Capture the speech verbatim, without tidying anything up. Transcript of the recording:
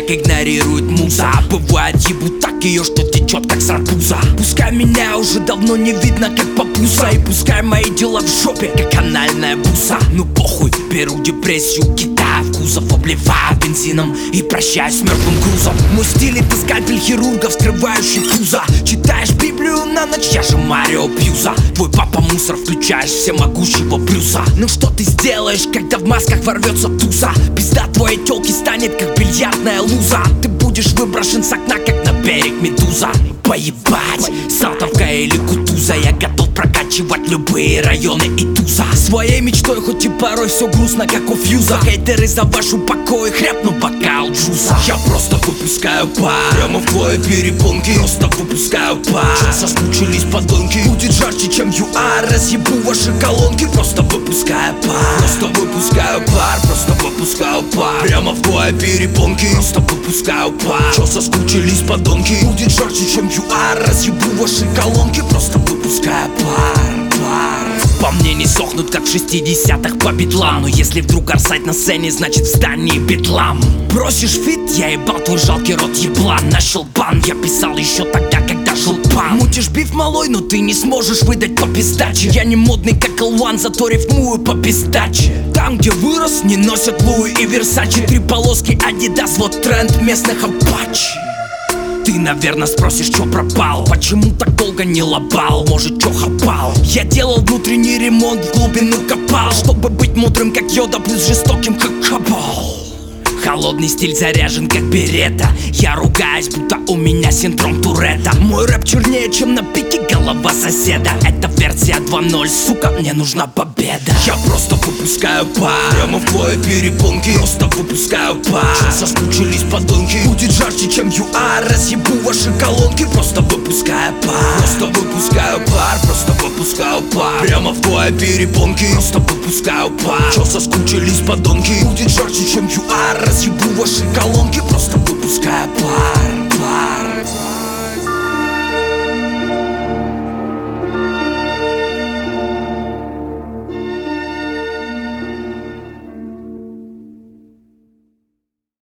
как игнорирует муза. Бывает ебут так ее, что течет как с арбуза. Пускай меня уже давно не видно как папуса, и пускай мои дела в жопе, как анальная буса. Ну похуй, беру депрессию, кидаю в кузов, обливаю бензином и прощаюсь с мертвым грузом. Мой стиль — это скальпель хирурга, вскрывающий пузо. Читаешь Библию на ночь, я же Марио Пьюза. Твой папа мусор, включаешь всемогущего Брюса. Ну что ты сделаешь, когда в масках ворвется туса? Пизда твоей тёлки станет как бильярдная луза. Ты будешь выброшен с окна, как на берег медуза. Поебать, Салтовка или Кутуза, я готов прокачивать любые районы и туза. Своей мечтой, хоть и порой все грустно, как у фьюза. Хейтеры за вашу покой, хряпну бокал джуза. Я просто выпускаю пар прямо в твои перепонки. Просто выпускаю пар. Чё соскучились подонки? Будет жарче, чем ЮАР. Разъебу ваши колонки. Просто выпускаю пар. Просто выпускаю пар. Просто выпускаю пар прямо в твои перепонки. Просто выпускаю пар. Чё соскучились подонки? Будет жарче, чем ЮАР. Разъебу ваши колонки. Просто выпускаю пар, пар. По мне не сохнут, как в шестидесятых по битлам. Но если вдруг орсать на сцене, значит в здании бедлам. Бросишь фит, я ебал твой жалкий рот еблан. Нашел бан, я писал еще тогда, когда жил пан. Мутишь биф малой, но ты не сможешь выдать по пиздаче. Я не модный, как эл уан, зато рифмую по пиздаче. Там, где вырос, не носят Луи и Версачи. Три полоски Адидас, вот тренд местных апачи. Ты, наверное, спросишь, чё пропал? Почему так долго не лобал? Может, чё хапал? Я делал внутренний ремонт, в глубину копал, чтобы быть мудрым, как Йода, плюс жестоким, как Кабал. Холодный стиль заряжен, как берета. Я ругаюсь, будто у меня синдром Туретта. Мой рэп чернее, чем на пике голова соседа. Это версия два ноль, сука, мне нужна победа. Я просто выпускаю пар прямо в твои перепонки. Просто выпускаю пар. Чё соскучились подонки? Будет жарче, чем ЮАР. Разъебу ваши колонки. Просто выпускаю пар. Просто выпускаю пар. Просто выпускаю пар прямо в твои перепонки. Просто выпускаю пар. Чё соскучились подонки? Будет жарче, чем ЮАР. Разъебу ваши колонки. Просто выпускаю пар, пар.